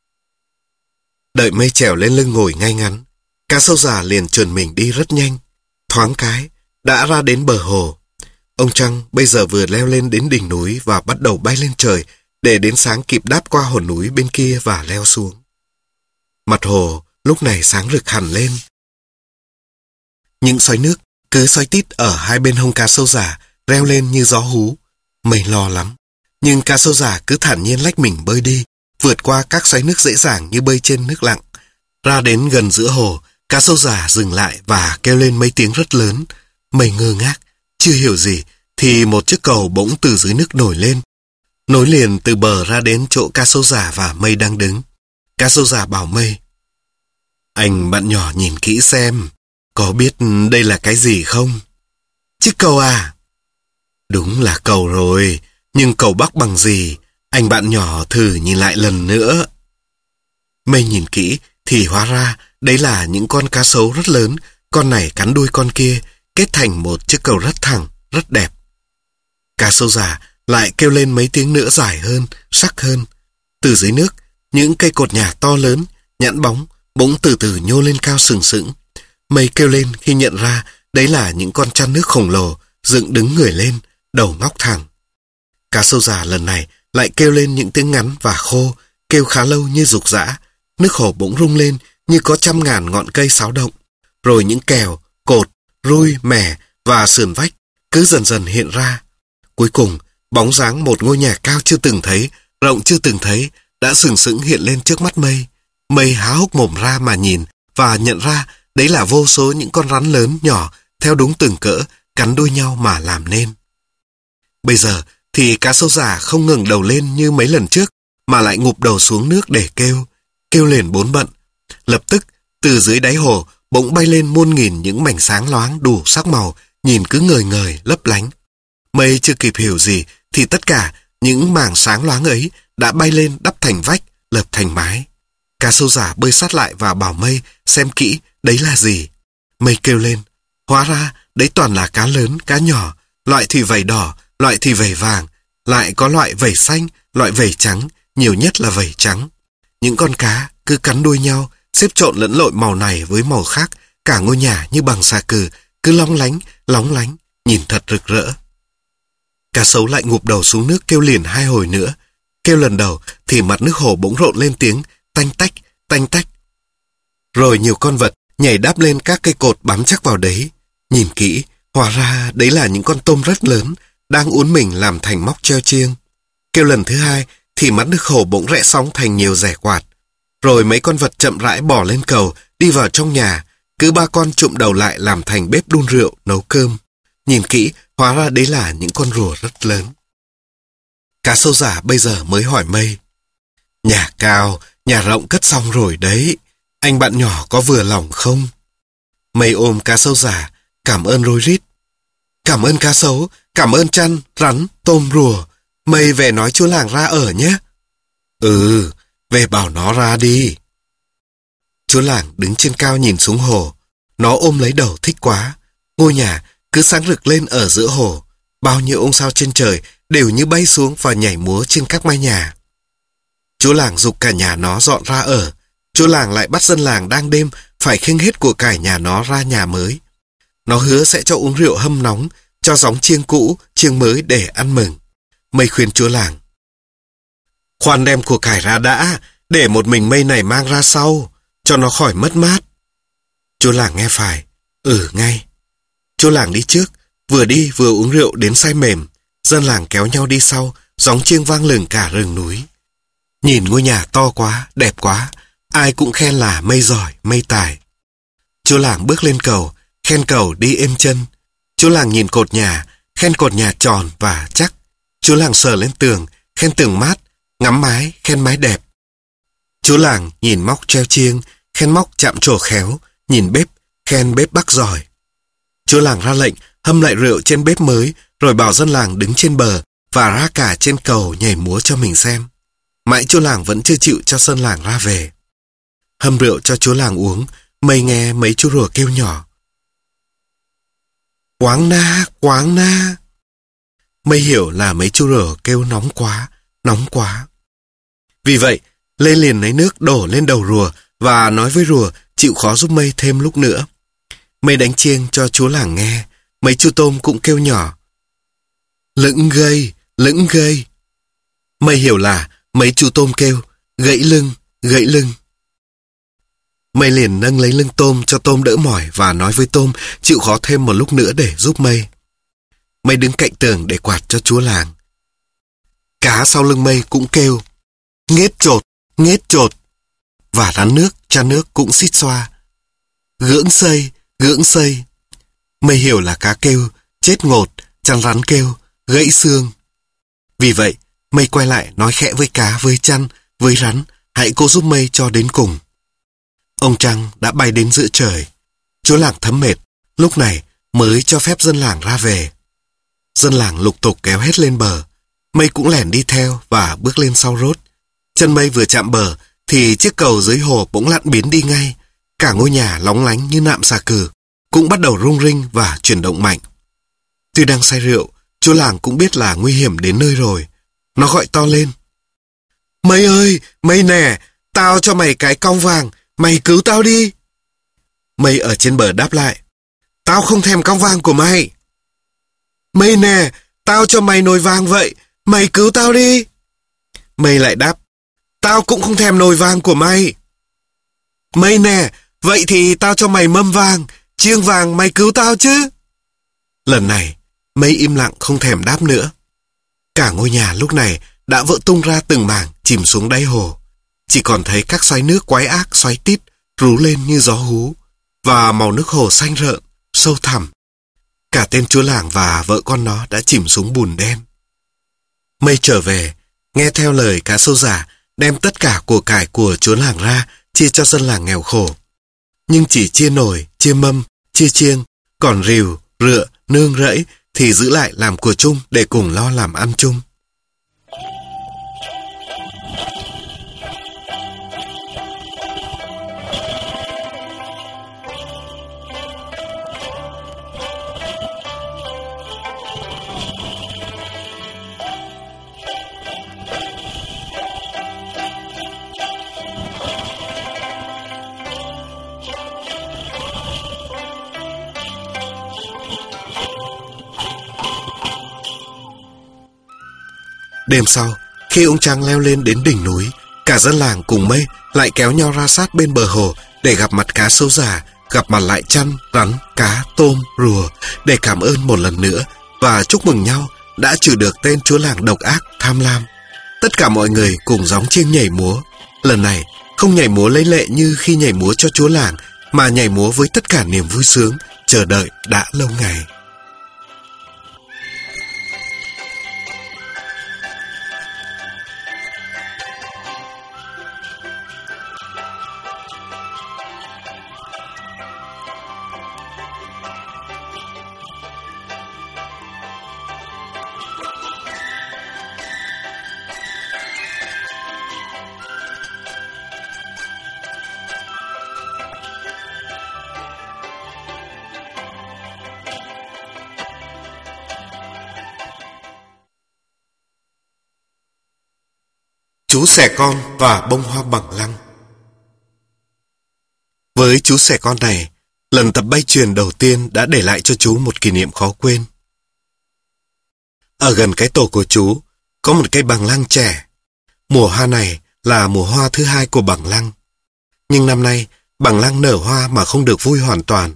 Đợi Mây trèo lên lưng ngồi ngay ngắn, cá sấu già liền trườn mình đi rất nhanh. Thoáng cái, đã ra đến bờ hồ. Ông Trăng bây giờ vừa leo lên đến đỉnh núi và bắt đầu bay lên trời để đến sáng kịp đáp qua hòn núi bên kia và leo xuống. Mặt hồ lúc này sáng rực hẳn lên. Những xoáy nước cứ xoáy tít ở hai bên hông cá sấu già reo lên như gió hú. Mây lo lắm, nhưng cá sấu già cứ thản nhiên lách mình bơi đi, vượt qua các xoáy nước dễ dàng như bơi trên nước lặng. Ra đến gần giữa hồ, cá sấu già dừng lại và kêu lên mấy tiếng rất lớn. Mây ngơ ngác, chưa hiểu gì, thì một chiếc cầu bỗng từ dưới nước nổi lên, nối liền từ bờ ra đến chỗ cá sấu già và Mây đang đứng. Cá sấu già bảo Mây. Anh bạn nhỏ nhìn kỹ xem, có biết đây là cái gì không? Chiếc cầu à? Đúng là cầu rồi, nhưng cầu bắc bằng gì? Anh bạn nhỏ thử nhìn lại lần nữa. Mây nhìn kỹ thì hóa ra đấy là những con cá sấu rất lớn, con này cắn đuôi con kia, kết thành một chiếc cầu rất thẳng, rất đẹp. Cá sấu già lại kêu lên mấy tiếng nữa dài hơn, sắc hơn. Từ dưới nước, những cây cột nhà to lớn, nhẵn bóng, bỗng từ từ nhô lên cao sừng sững. Mây kêu lên khi nhận ra đấy là những con trăn nước khổng lồ, dựng đứng người lên, đầu ngóc thẳng. Cá sấu già lần này lại kêu lên những tiếng ngắn và khô, kêu khá lâu như rục rã. Nước hồ bỗng rung lên như có trăm ngàn ngọn cây xáo động. Rồi những kèo, cột, rui, mẻ và sườn vách cứ dần dần hiện ra. Cuối cùng, bóng dáng một ngôi nhà cao chưa từng thấy, rộng chưa từng thấy, đã sừng sững hiện lên trước mắt Mây. Mây há hốc mồm ra mà nhìn và nhận ra đấy là vô số những con rắn lớn nhỏ theo đúng từng cỡ, cắn đuôi nhau mà làm nên. Bây giờ thì cá sấu già không ngẩng đầu lên như mấy lần trước, mà lại ngụp đầu xuống nước để kêu, kêu liền bốn bận. Lập tức, từ dưới đáy hồ bỗng bay lên muôn nghìn những mảnh sáng loáng đủ sắc màu, nhìn cứ ngời ngời, lấp lánh. Mây chưa kịp hiểu gì, thì tất cả những mảng sáng loáng ấy đã bay lên đắp thành vách, lợp thành mái. Cá sấu giả bơi sát lại và bảo Mây xem kỹ đấy là gì. Mây kêu lên, hóa ra đấy toàn là cá lớn, cá nhỏ, loại thì vảy đỏ, loại thì vảy vàng, lại có loại vảy xanh, loại vảy trắng, nhiều nhất là vảy trắng. Những con cá cứ cắn đuôi nhau, xếp trộn lẫn lộn màu này với màu khác, cả ngôi nhà như bằng xà cừ, cứ long lánh, lóng lánh, nhìn thật rực rỡ. Cá sấu lại ngụp đầu xuống nước kêu liền hai hồi nữa. Kêu lần đầu thì mặt nước hồ bỗng rộn lên tiếng tanh tách, tanh tách. Rồi nhiều con vật nhảy đáp lên các cây cột bám chắc vào đấy. Nhìn kỹ, hóa ra đấy là những con tôm rất lớn, đang uốn mình làm thành móc treo chiêng. Kêu lần thứ hai thì mặt nước hồ bỗng rẽ sóng thành nhiều rẻ quạt. Rồi mấy con vật chậm rãi bỏ lên cầu, đi vào trong nhà. Cứ ba con chụm đầu lại làm thành bếp đun rượu, nấu cơm. Nhìn kỹ, hóa ra đấy là những con rùa rất lớn. Cá sấu giả bây giờ mới hỏi Mây. Nhà cao, nhà rộng cất xong rồi đấy. Anh bạn nhỏ có vừa lòng không? Mây ôm cá sấu giả, cảm ơn rối rít. Cảm ơn cá sấu, cảm ơn chăn, rắn, tôm rùa. Mây về nói chúa làng ra ở nhé. Ừ, về bảo nó ra đi. Chúa làng đứng trên cao nhìn xuống hồ. Nó ôm lấy đầu thích quá. Ngôi nhà cứ sáng rực lên ở giữa hồ. Bao nhiêu ông sao trên trời đều như bay xuống và nhảy múa trên các mái nhà. Chúa làng giục cả nhà nó dọn ra ở. Chúa làng lại bắt dân làng đang đêm phải khênh hết của cải nhà nó ra nhà mới. Nó hứa sẽ cho uống rượu hâm nóng, cho gióng chiêng cũ, chiêng mới để ăn mừng. Mây khuyên chúa làng. Khoan đem của cải ra đã, để một mình Mây này mang ra sau, cho nó khỏi mất mát. Chúa làng nghe phải, ừ ngay. Chúa làng đi trước, vừa đi vừa uống rượu đến say mềm. Dân làng kéo nhau đi sau, gióng chiêng vang lừng cả rừng núi. Nhìn ngôi nhà to quá, đẹp quá, ai cũng khen là Mây giỏi, Mây tài. Chúa làng bước lên cầu, khen cầu đi êm chân. Chúa làng nhìn cột nhà, khen cột nhà tròn và chắc. Chúa làng sờ lên tường, khen tường mát, ngắm mái, khen mái đẹp. Chúa làng nhìn móc treo chiêng, khen móc chạm trổ khéo, nhìn bếp, khen bếp bắc giỏi. Chúa làng ra lệnh hâm lại rượu trên bếp mới, rồi bảo dân làng đứng trên bờ và ra cả trên cầu nhảy múa cho mình xem. Mãi chúa làng vẫn chưa chịu cho dân làng ra về. Hâm rượu cho chúa làng uống, Mây nghe mấy chú rùa kêu nhỏ. Quáng na, quáng na. Mây hiểu là mấy chú rùa kêu nóng quá, nóng quá. Vì vậy, Lê liền lấy nước đổ lên đầu rùa và nói với rùa chịu khó giúp Mây thêm lúc nữa. Mây đánh chiêng cho chúa làng nghe, mấy chú tôm cũng kêu nhỏ. Lững gây, lững gây. Mây hiểu là mấy chú tôm kêu, gãy lưng, gãy lưng. Mây liền nâng lấy lưng tôm cho tôm đỡ mỏi và nói với tôm chịu khó thêm một lúc nữa để giúp Mây. Mây đứng cạnh tường để quạt cho chúa làng. Cá sau lưng Mây cũng kêu, nghết chột, nghết chột. Và rắn nước, cha nước cũng xít xoa. Gưỡng xây, gưỡng xây. Mây hiểu là cá kêu, chết ngột, chăn rắn kêu, gãy xương. Vì vậy, Mây quay lại nói khẽ với cá, với chăn, với rắn, hãy cố giúp Mây cho đến cùng. Ông trăng đã bay đến giữa trời. Chúa làng thấm mệt, lúc này mới cho phép dân làng ra về. Dân làng lục tục kéo hết lên bờ. Mây cũng lẻn đi theo và bước lên sau rốt. Chân Mây vừa chạm bờ thì chiếc cầu dưới hồ bỗng lặn biến đi ngay. Cả ngôi nhà lóng lánh như nạm xà cừ cũng bắt đầu rung rinh và chuyển động mạnh. Tuy đang say rượu, chúa làng cũng biết là nguy hiểm đến nơi rồi. Nó gọi to lên. Mây ơi, Mây nè, tao cho mày cái cong vàng, mày cứu tao đi. Mây ở trên bờ đáp lại. Tao không thèm cong vàng của mày. Mây nè, tao cho mày nồi vàng vậy, mày cứu tao đi. Mây lại đáp. Tao cũng không thèm nồi vàng của mày. Mây nè, vậy thì tao cho mày mâm vàng, chiêng vàng, mày cứu tao chứ. Lần này, Mây im lặng không thèm đáp nữa. Cả ngôi nhà lúc này đã vỡ tung ra từng mảng chìm xuống đáy hồ. Chỉ còn thấy các xoáy nước quái ác xoáy tít, rú lên như gió hú, và màu nước hồ xanh rợn, sâu thẳm. Cả tên chúa làng và vợ con nó đã chìm xuống bùn đen. Mây trở về, nghe theo lời cá sấu giả, đem tất cả của cải của chúa làng ra, chia cho dân làng nghèo khổ. Nhưng chỉ chia nồi, chia mâm, chia chiêng, còn rìu, rựa, nương rẫy thì giữ lại làm của chung để cùng lo làm ăn chung. Đêm sau, khi ông Trăng leo lên đến đỉnh núi, cả dân làng cùng Mây lại kéo nhau ra sát bên bờ hồ để gặp mặt cá sấu già, gặp mặt lại chăn, rắn, cá, tôm, rùa để cảm ơn một lần nữa và chúc mừng nhau đã trừ được tên chúa làng độc ác, tham lam. Tất cả mọi người cùng gióng chiêng nhảy múa. Lần này, không nhảy múa lấy lệ như khi nhảy múa cho chúa làng, mà nhảy múa với tất cả niềm vui sướng, chờ đợi đã lâu ngày. Chú xẻ con và bông hoa bằng lăng. Với chú xẻ con này, lần tập bay chuyền đầu tiên đã để lại cho chú một kỷ niệm khó quên. Ở gần cái tổ của chú, có một cây bằng lăng trẻ. Mùa hoa này là mùa hoa thứ hai của bằng lăng. Nhưng năm nay, bằng lăng nở hoa mà không được vui hoàn toàn.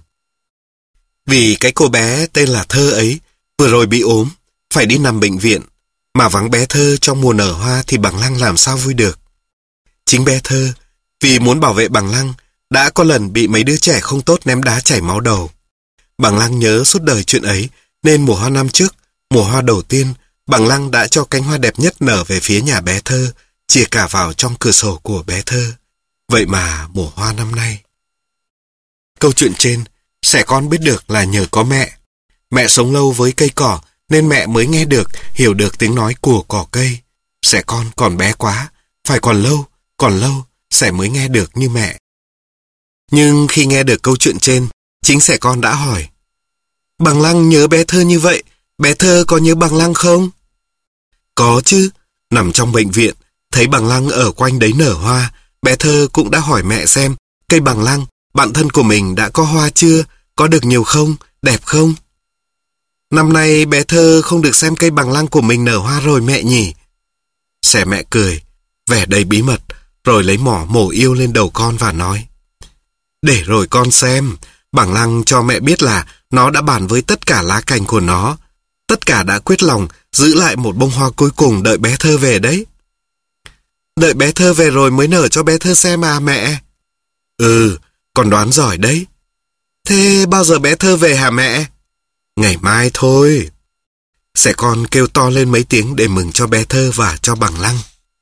Vì cái cô bé tên là Thơ ấy, vừa rồi bị ốm, phải đi nằm bệnh viện. Mà vắng bé Thơ trong mùa nở hoa thì bằng lăng làm sao vui được. Chính bé Thơ, vì muốn bảo vệ bằng lăng, đã có lần bị mấy đứa trẻ không tốt ném đá chảy máu đầu. Bằng lăng nhớ suốt đời chuyện ấy, nên mùa hoa năm trước, mùa hoa đầu tiên, bằng lăng đã cho cánh hoa đẹp nhất nở về phía nhà bé Thơ, chìa cả vào trong cửa sổ của bé Thơ. Vậy mà mùa hoa năm nay. Câu chuyện trên, xẻ con biết được là nhờ có mẹ. Mẹ sống lâu với cây cỏ, nên mẹ mới nghe được, hiểu được tiếng nói của cỏ cây. Xẻ con còn bé quá, phải còn lâu, còn lâu, xẻ mới nghe được như mẹ. Nhưng khi nghe được câu chuyện trên, chính xẻ con đã hỏi: Bằng lăng nhớ bé Thơ như vậy, bé Thơ có nhớ bằng lăng không? Có chứ, nằm trong bệnh viện, thấy bằng lăng ở quanh đấy nở hoa, bé Thơ cũng đã hỏi mẹ xem, cây bằng lăng, bạn thân của mình đã có hoa chưa, có được nhiều không, đẹp không? Năm nay bé Thơ không được xem cây bằng lăng của mình nở hoa rồi mẹ nhỉ? Xẻ mẹ cười, vẻ đầy bí mật, rồi lấy mỏ mổ yêu lên đầu con và nói: Để rồi con xem, bằng lăng cho mẹ biết là nó đã bàn với tất cả lá cành của nó. Tất cả đã quyết lòng giữ lại một bông hoa cuối cùng đợi bé Thơ về đấy. Đợi bé Thơ về rồi mới nở cho bé Thơ xem à mẹ? Ừ, con đoán giỏi đấy. Thế bao giờ bé Thơ về hả mẹ? Ngày mai thôi. Xẻ con kêu to lên mấy tiếng để mừng cho bé Thơ và cho bằng lăng.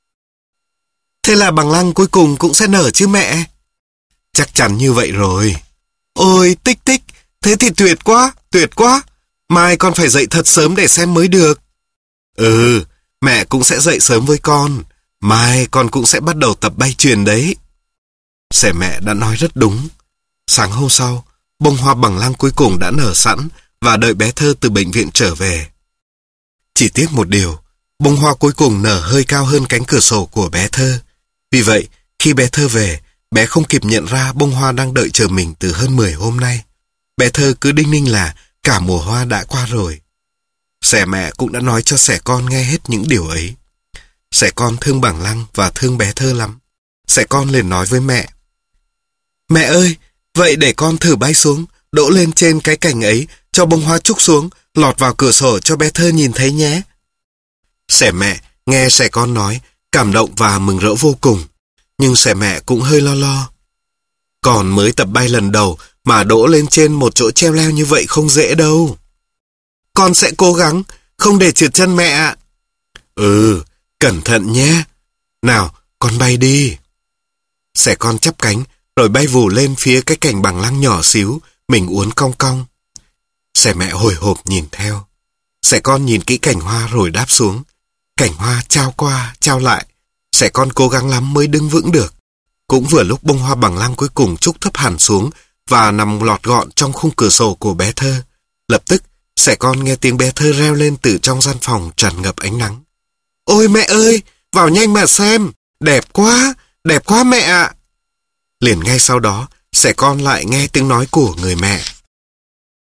Thế là bằng lăng cuối cùng cũng sẽ nở chứ mẹ? Chắc chắn như vậy rồi. Ôi tích tích, thế thì tuyệt quá, tuyệt quá. Mai con phải dậy thật sớm để xem mới được. Ừ, mẹ cũng sẽ dậy sớm với con. Mai con cũng sẽ bắt đầu tập bay chuyền đấy. Xẻ mẹ đã nói rất đúng. Sáng hôm sau, bông hoa bằng lăng cuối cùng đã nở sẵn và đợi bé Thơ từ bệnh viện trở về. Chỉ tiếc một điều, bông hoa cuối cùng nở hơi cao hơn cánh cửa sổ của bé Thơ. Vì vậy, khi bé Thơ về, bé không kịp nhận ra bông hoa đang đợi chờ mình từ hơn mười hôm nay. Bé Thơ cứ đinh ninh là cả mùa hoa đã qua rồi. Xẻ mẹ cũng đã nói cho xẻ con nghe hết những điều ấy. Xẻ con thương bằng lăng và thương bé Thơ lắm. Xẻ con liền nói với mẹ: Mẹ ơi, vậy để con thử bay xuống, đỗ lên trên cái cành ấy, cho bông hoa trúc xuống, lọt vào cửa sổ cho bé Thơ nhìn thấy nhé. Xẻ mẹ nghe xẻ con nói, cảm động và mừng rỡ vô cùng. Nhưng xẻ mẹ cũng hơi lo lo. Còn mới tập bay lần đầu mà đỗ lên trên một chỗ treo leo như vậy không dễ đâu. Con sẽ cố gắng, không để trượt chân mẹ ạ. Ừ, cẩn thận nhé. Nào, con bay đi. Xẻ con chắp cánh, rồi bay vù lên phía cái cành bằng lăng nhỏ xíu, mình uốn cong cong. Xẻ mẹ hồi hộp nhìn theo. Xẻ con nhìn kỹ cành hoa rồi đáp xuống. Cành hoa trao qua, trao lại. Xẻ con cố gắng lắm mới đứng vững được. Cũng vừa lúc bông hoa bằng lăng cuối cùng trúc thấp hẳn xuống và nằm lọt gọn trong khung cửa sổ của bé Thơ. Lập tức, xẻ con nghe tiếng bé Thơ reo lên từ trong gian phòng tràn ngập ánh nắng. Ôi mẹ ơi, vào nhanh mà xem, đẹp quá, đẹp quá mẹ ạ. Liền ngay sau đó, xẻ con lại nghe tiếng nói của người mẹ.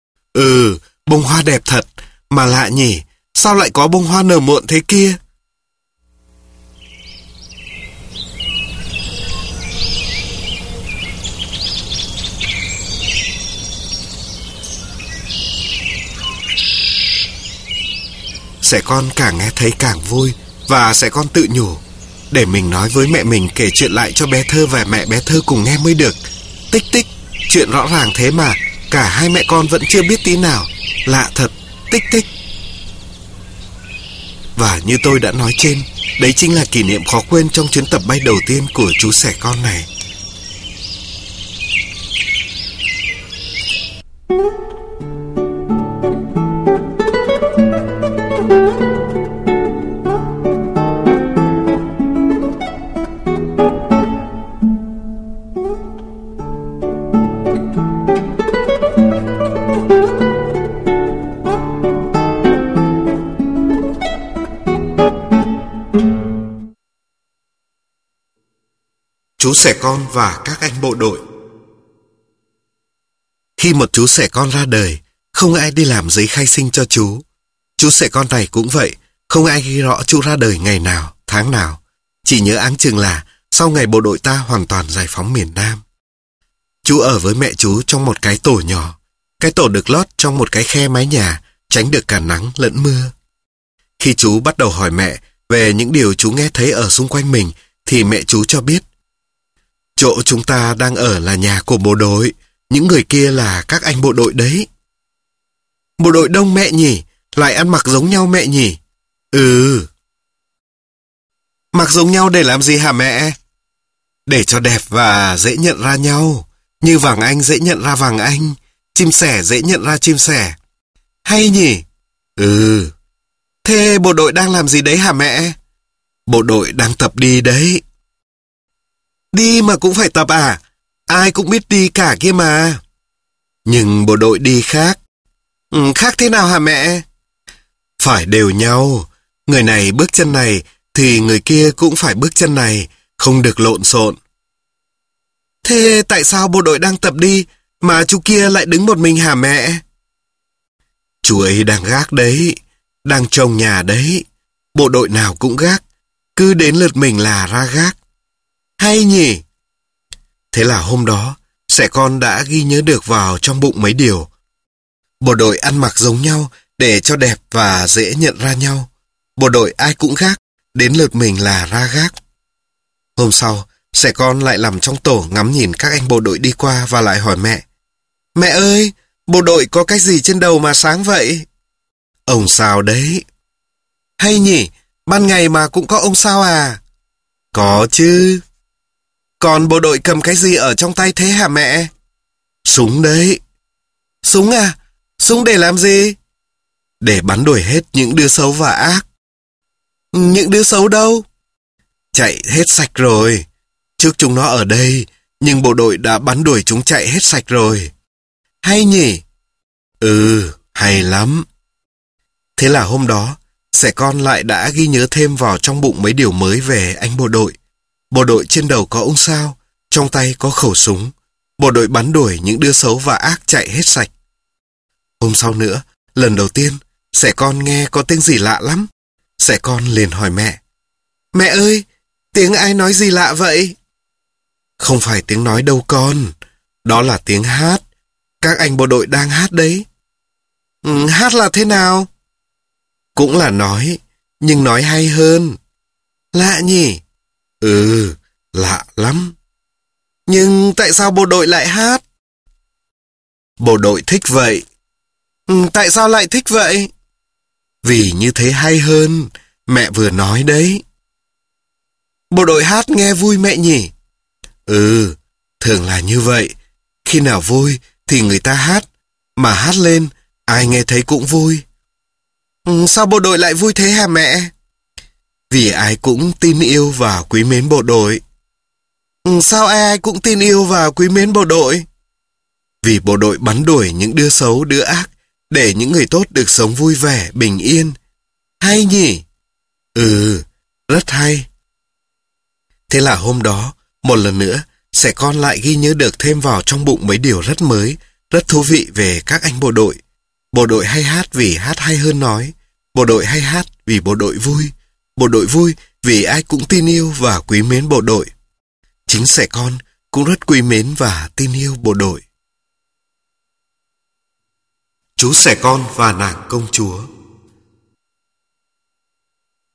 Ừ, bông hoa đẹp thật, mà lạ nhỉ, sao lại có bông hoa nở muộn thế kia? Sẻ Con càng nghe thấy càng vui, và Sẻ Con tự nhủ, để mình nói với mẹ mình kể chuyện lại cho bé Thơ và mẹ bé Thơ cùng nghe mới được. Tích tích, chuyện rõ ràng thế mà cả hai mẹ con vẫn chưa biết tí nào. Lạ thật, tích tích. Và như tôi đã nói trên, đấy chính là kỷ niệm khó quên trong chuyến tập bay đầu tiên của chú Sẻ Con này. Chú Sẻ Con và các anh bộ đội. Khi một chú Sẻ Con ra đời, không ai đi làm giấy khai sinh cho chú. Chú Sẻ Con này cũng vậy, không ai ghi rõ chú ra đời ngày nào, tháng nào. Chỉ nhớ áng chừng là sau ngày bộ đội ta hoàn toàn giải phóng miền Nam. Chú ở với mẹ chú trong một cái tổ nhỏ. Cái tổ được lót trong một cái khe mái nhà, tránh được cả nắng lẫn mưa. Khi chú bắt đầu hỏi mẹ về những điều chú nghe thấy ở xung quanh mình, thì mẹ chú cho biết, chỗ chúng ta đang ở là nhà của bộ đội, những người kia là các anh bộ đội đấy. Bộ đội đông mẹ nhỉ, lại ăn mặc giống nhau mẹ nhỉ? Ừ. Mặc giống nhau để làm gì hả mẹ? Để cho đẹp và dễ nhận ra nhau, như vàng anh dễ nhận ra vàng anh, chim sẻ dễ nhận ra chim sẻ. Hay nhỉ? Ừ. Thế bộ đội đang làm gì đấy hả mẹ? Bộ đội đang tập đi đấy. Đi mà cũng phải tập à? Ai cũng biết đi cả kia mà. Nhưng bộ đội đi khác. Ừ, khác thế nào hả mẹ? Phải đều nhau. Người này bước chân này thì người kia cũng phải bước chân này, không được lộn xộn. Thế tại sao bộ đội đang tập đi mà chú kia lại đứng một mình hả mẹ? Chú ấy đang gác đấy, đang trông nhà đấy. Bộ đội nào cũng gác, cứ đến lượt mình là ra gác. Hay nhỉ? Thế là hôm đó, Sẻ Con đã ghi nhớ được vào trong bụng mấy điều. Bộ đội ăn mặc giống nhau để cho đẹp và dễ nhận ra nhau. Bộ đội ai cũng gác, đến lượt mình là ra gác. Hôm sau, Sẻ Con lại nằm trong tổ ngắm nhìn các anh bộ đội đi qua và lại hỏi mẹ. Mẹ ơi, bộ đội có cái gì trên đầu mà sáng vậy? Ông sao đấy? Hay nhỉ, ban ngày mà cũng có ông sao à? Có chứ. Còn bộ đội cầm cái gì ở trong tay thế hả mẹ? Súng đấy. Súng à? Súng để làm gì? Để bắn đuổi hết những đứa xấu và ác. Những đứa xấu đâu? Chạy hết sạch rồi. Trước chúng nó ở đây, nhưng bộ đội đã bắn đuổi chúng chạy hết sạch rồi. Hay nhỉ? Ừ, hay lắm. Thế là hôm đó, Sẻ Con lại đã ghi nhớ thêm vào trong bụng mấy điều mới về anh bộ đội. Bộ đội trên đầu có ông sao, trong tay có khẩu súng. Bộ đội bắn đuổi những đứa xấu và ác chạy hết sạch. Hôm sau nữa, lần đầu tiên, Sẻ Con nghe có tiếng gì lạ lắm. Sẻ Con liền hỏi mẹ. Mẹ ơi, tiếng ai nói gì lạ vậy? Không phải tiếng nói đâu con, đó là tiếng hát. Các anh bộ đội đang hát đấy. Ừ, hát là thế nào? Cũng là nói, nhưng nói hay hơn. Lạ nhỉ? Ừ, lạ lắm. Nhưng tại sao bộ đội lại hát? Bộ đội thích vậy. Ừ, tại sao lại thích vậy? Vì như thế hay hơn, mẹ vừa nói đấy. Bộ đội hát nghe vui mẹ nhỉ? Ừ, thường là như vậy. Khi nào vui thì người ta hát, mà hát lên ai nghe thấy cũng vui. Ừ, sao bộ đội lại vui thế hả mẹ? Vì ai cũng tin yêu và quý mến bộ đội. Ừ, sao ai ai cũng tin yêu và quý mến bộ đội? Vì bộ đội bắn đuổi những đứa xấu, đứa ác, để những người tốt được sống vui vẻ, bình yên. Hay nhỉ? Ừ, rất hay. Thế là hôm đó, một lần nữa, Sẻ Con lại ghi nhớ được thêm vào trong bụng mấy điều rất mới, rất thú vị về các anh bộ đội. Bộ đội hay hát vì hát hay hơn nói. Bộ đội hay hát vì bộ đội vui. Bộ đội vui vì ai cũng tin yêu và quý mến bộ đội. Chính Sẻ Con cũng rất quý mến và tin yêu bộ đội. Chú Sẻ Con và nàng công chúa.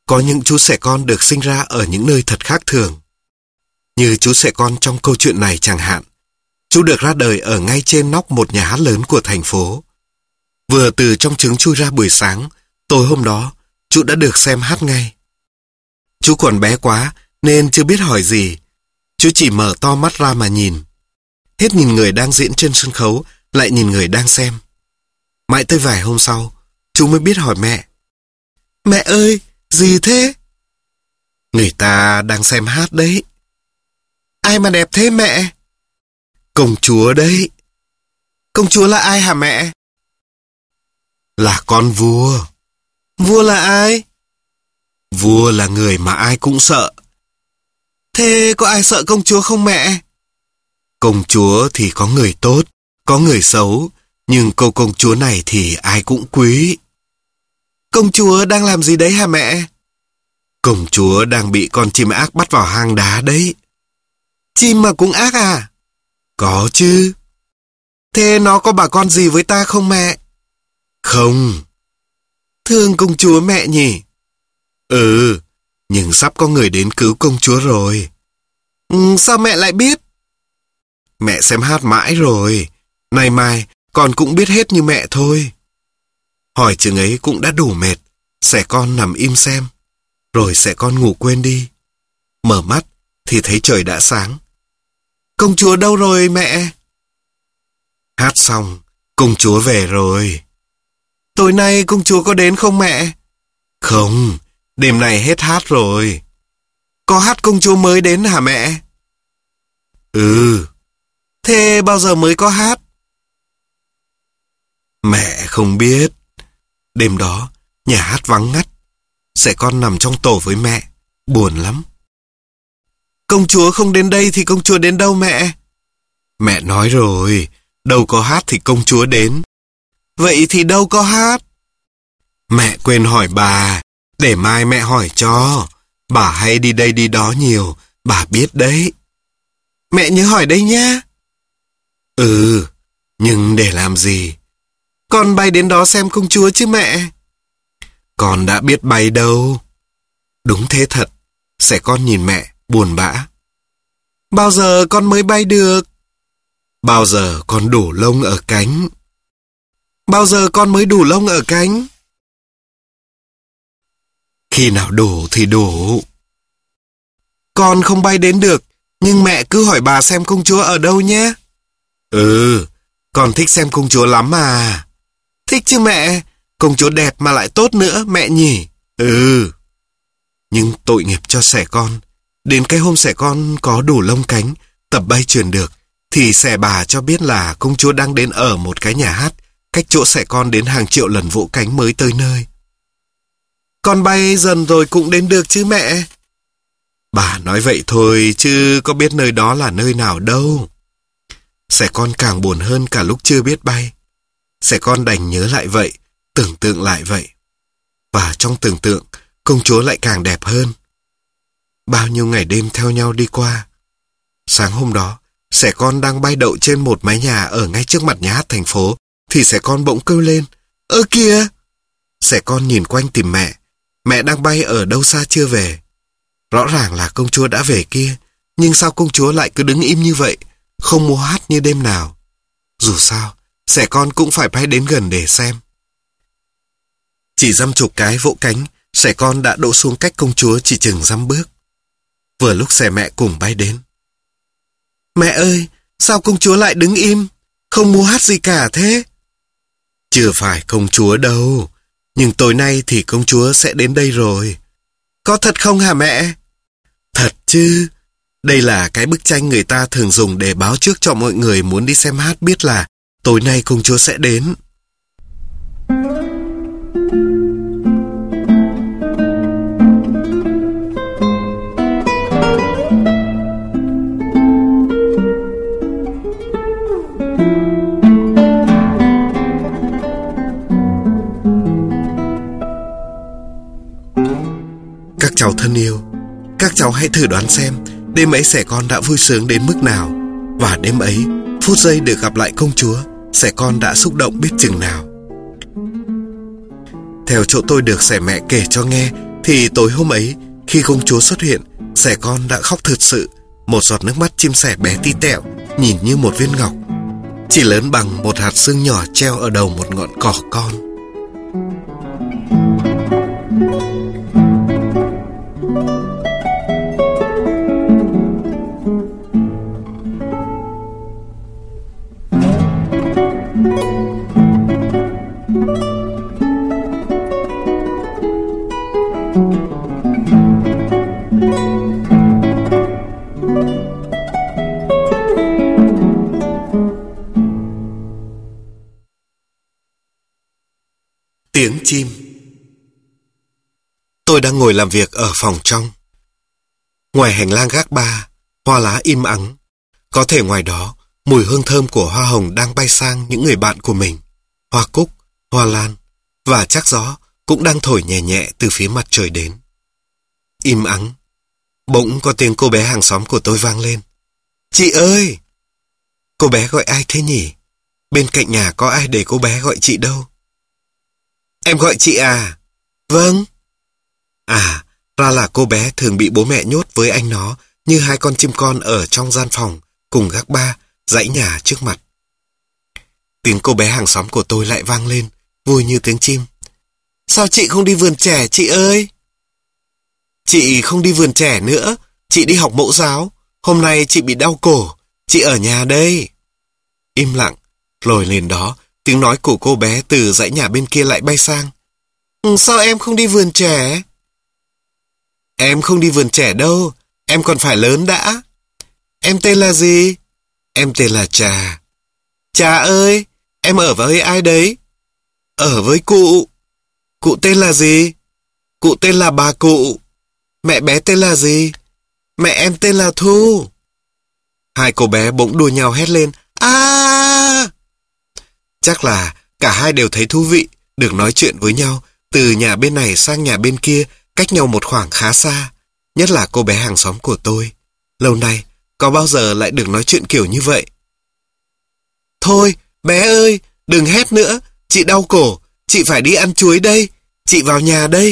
Có những chú sẻ con được sinh ra ở những nơi thật khác thường. Như chú sẻ con trong câu chuyện này chẳng hạn. Chú được ra đời ở ngay trên nóc một nhà hát lớn của thành phố. Vừa từ trong trứng chui ra buổi sáng, tối hôm đó, chú đã được xem hát ngay. Chú còn bé quá nên chưa biết hỏi gì. Chú chỉ mở to mắt ra mà nhìn. Hết nhìn người đang diễn trên sân khấu, lại nhìn người đang xem. Mãi tới vài hôm sau, chú mới biết hỏi mẹ. Mẹ ơi, gì thế? Người ta đang xem hát đấy. Ai mà đẹp thế mẹ? Công chúa đấy. Công chúa là ai hả mẹ? Là con vua. Vua là ai? Vua là người mà ai cũng sợ. Thế có ai sợ công chúa không mẹ? Công chúa thì có người tốt, có người xấu, nhưng cô công chúa này thì ai cũng quý. Công chúa đang làm gì đấy hả mẹ? Công chúa đang bị con chim ác bắt vào hang đá đấy. Chim mà cũng ác à? Có chứ. Thế nó có bà con gì với ta không mẹ? Không. Thương công chúa mẹ nhỉ? Ừ, nhưng sắp có người đến cứu công chúa rồi. Ừ, sao mẹ lại biết? Mẹ xem hát mãi rồi. Nay mai con cũng biết hết như mẹ thôi. Hỏi chừng ấy cũng đã đủ mệt. Sẻ con nằm im xem. Rồi sẻ con ngủ quên đi. Mở mắt thì thấy trời đã sáng. Công chúa đâu rồi mẹ? Hát xong, công chúa về rồi. Tối nay công chúa có đến không mẹ? Không, đêm nay hết hát rồi. Có hát công chúa mới đến hả mẹ? Ừ. Thế bao giờ mới có hát? Mẹ không biết. Đêm đó, nhà hát vắng ngắt. Sẻ con nằm trong tổ với mẹ. Buồn lắm. Công chúa không đến đây thì công chúa đến đâu mẹ? Mẹ nói rồi, đâu có hát thì công chúa đến. Vậy thì đâu có hát? Mẹ quên hỏi bà, để mai mẹ hỏi cho. Bà hay đi đây đi đó nhiều, bà biết đấy. Mẹ nhớ hỏi đây nhá. Ừ, nhưng để làm gì? Con bay đến đó xem công chúa chứ mẹ. Con đã biết bay đâu. Đúng thế thật, sẻ con nhìn mẹ buồn bã. Bao giờ con mới bay được? Bao giờ con đủ lông ở cánh? Bao giờ con mới đủ lông ở cánh? Khi nào đủ thì đủ. Con không bay đến được, nhưng mẹ cứ hỏi bà xem công chúa ở đâu nhé. Ừ, con thích xem công chúa lắm mà. Thích chứ mẹ, công chúa đẹp mà lại tốt nữa mẹ nhỉ. Ừ. Nhưng tội nghiệp cho sẻ con. Đến cái hôm sẻ con có đủ lông cánh, tập bay truyền được, thì sẻ bà cho biết là công chúa đang đến ở một cái nhà hát, cách chỗ sẻ con đến hàng triệu lần vỗ cánh mới tới nơi. Con bay dần rồi cũng đến được chứ mẹ. Bà nói vậy thôi chứ có biết nơi đó là nơi nào đâu. Sẻ con càng buồn hơn cả lúc chưa biết bay. Sẻ con đành nhớ lại vậy, tưởng tượng lại vậy. Và trong tưởng tượng, công chúa lại càng đẹp hơn. Bao nhiêu ngày đêm theo nhau đi qua. Sáng hôm đó, sẻ con đang bay đậu trên một mái nhà ở ngay trước mặt nhà hát thành phố, thì sẻ con bỗng kêu lên. Ơ kìa! Sẻ con nhìn quanh tìm mẹ. Mẹ đang bay ở đâu xa chưa về. Rõ ràng là công chúa đã về kia, nhưng sao công chúa lại cứ đứng im như vậy, không múa hát như đêm nào. Dù sao, sẻ con cũng phải bay đến gần để xem. Chỉ dăm chục cái vỗ cánh, sẻ con đã đỗ xuống cách công chúa chỉ chừng dăm bước. Vừa lúc sẻ mẹ cùng bay đến. Mẹ ơi, sao công chúa lại đứng im, không múa hát gì cả thế? Chưa phải công chúa đâu, nhưng tối nay thì công chúa sẽ đến đây rồi. Có thật không hả mẹ? Thật chứ. Đây là cái bức tranh người ta thường dùng để báo trước cho mọi người muốn đi xem hát biết là tối nay công chúa sẽ đến. Các cháu thân yêu, các cháu hãy thử đoán xem đêm ấy sẻ con đã vui sướng đến mức nào. Và đêm ấy, phút giây được gặp lại công chúa, sẻ con đã xúc động biết chừng nào. Theo chỗ tôi được sẻ mẹ kể cho nghe, thì tối hôm ấy, khi công chúa xuất hiện, Sẻ Con đã khóc thật sự. Một giọt nước mắt chim sẻ bé tí tẹo, nhìn như một viên ngọc, chỉ lớn bằng một hạt sương nhỏ treo ở đầu một ngọn cỏ con. Tiếng chim. Tôi đang ngồi làm việc ở phòng trong. Ngoài hành lang gác ba, hoa lá im ắng. Có thể ngoài đó, mùi hương thơm của hoa hồng đang bay sang những người bạn của mình. Hoa cúc, hoa lan, và chắc gió cũng đang thổi nhẹ nhẹ từ phía mặt trời đến. Im ắng. Bỗng có tiếng cô bé hàng xóm của tôi vang lên. Chị ơi! Cô bé gọi ai thế nhỉ? Bên cạnh nhà có ai để cô bé gọi chị đâu? Em gọi chị à? Vâng. À, ra là cô bé thường bị bố mẹ nhốt với anh nó như hai con chim con ở trong gian phòng cùng gác ba, dãy nhà trước mặt. Tiếng cô bé hàng xóm của tôi lại vang lên, vui như tiếng chim. Sao chị không đi vườn trẻ chị ơi? Chị không đi vườn trẻ nữa, chị đi học mẫu giáo. Hôm nay chị bị đau cổ, chị ở nhà đây. Im lặng, rồi liền đó, tiếng nói của cô bé từ dãy nhà bên kia lại bay sang. Ừ, sao em không đi vườn trẻ? Em không đi vườn trẻ đâu, em còn phải lớn đã. Em tên là gì? Em tên là Trà. Trà ơi, em ở với ai đấy? Ở với cụ. Cụ tên là gì? Cụ tên là bà cụ. Mẹ bé tên là gì? Mẹ em tên là Thu. Hai cô bé bỗng đua nhau hét lên. À! Chắc là cả hai đều thấy thú vị, được nói chuyện với nhau, từ nhà bên này sang nhà bên kia, cách nhau một khoảng khá xa. Nhất là cô bé hàng xóm của tôi. Lâu nay, có bao giờ lại được nói chuyện kiểu như vậy? Thôi, bé ơi, đừng hét nữa, chị đau cổ, chị phải đi ăn chuối đây, chị vào nhà đây.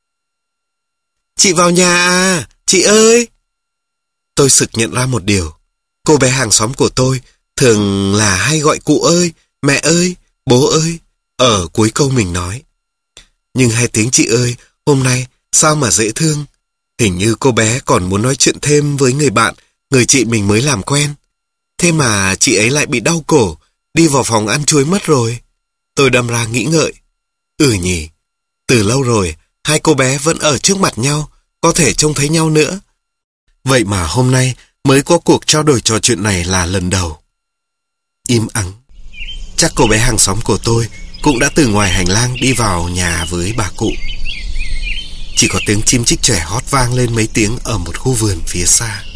Chị vào nhà à, chị ơi. Tôi sực nhận ra một điều. Cô bé hàng xóm của tôi thường là hay gọi cụ ơi, mẹ ơi, bố ơi, ở cuối câu mình nói. Nhưng hai tiếng chị ơi, hôm nay sao mà dễ thương. Hình như cô bé còn muốn nói chuyện thêm với người bạn, người chị mình mới làm quen. Thế mà chị ấy lại bị đau cổ, đi vào phòng ăn chuối mất rồi. Tôi đâm ra nghĩ ngợi. Ừ nhỉ, từ lâu rồi, hai cô bé vẫn ở trước mặt nhau, có thể trông thấy nhau nữa. Vậy mà hôm nay mới có cuộc trao đổi trò chuyện này là lần đầu. Im ắng. Chắc cô bé hàng xóm của tôi cũng đã từ ngoài hành lang đi vào nhà với bà cụ. Chỉ có tiếng chim chích chòe hót vang lên mấy tiếng ở một khu vườn phía xa.